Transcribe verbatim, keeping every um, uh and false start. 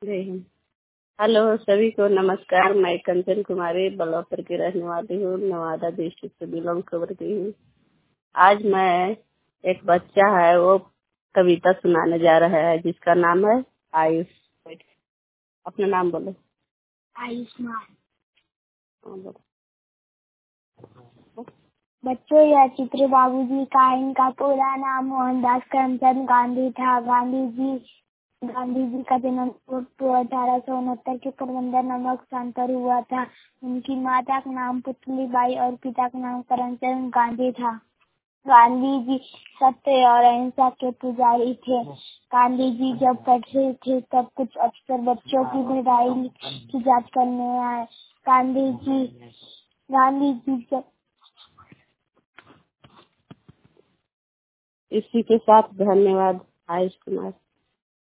जय हिंद। हेलो, सभी को नमस्कार। मैं कंचन कुमारी बलौर की रहने वाली हूँ, नवादा डिस्ट्रिक्ट से बिलोंग करती हूँ। आज मैं एक बच्चा है वो कविता सुनाने जा रहा है जिसका नाम है आयुष। अपना नाम बोलो। आयुष्मान। हाँ, बोलो। बच्चों, यह चित्र बाबूजी का है। इनका पूरा नाम मोहनदास करमचंद गांधी था। गांधी जी गांधी जी का जन्म अठारह सौ उनहत्तर के पोरबंदर नामक स्थान पर हुआ था। उनकी माता का नाम पुतलीबाई और पिता का नाम करमचंद गांधी था। गांधी जी सत्य और अहिंसा के पुजारी थे। गांधी जी जब पढ़ते थे तब कुछ अफसर बच्चों की पढ़ाई की जांच करने आए। गांधी जी गांधी जी जब इसी के साथ धन्यवाद आयुष कुमार।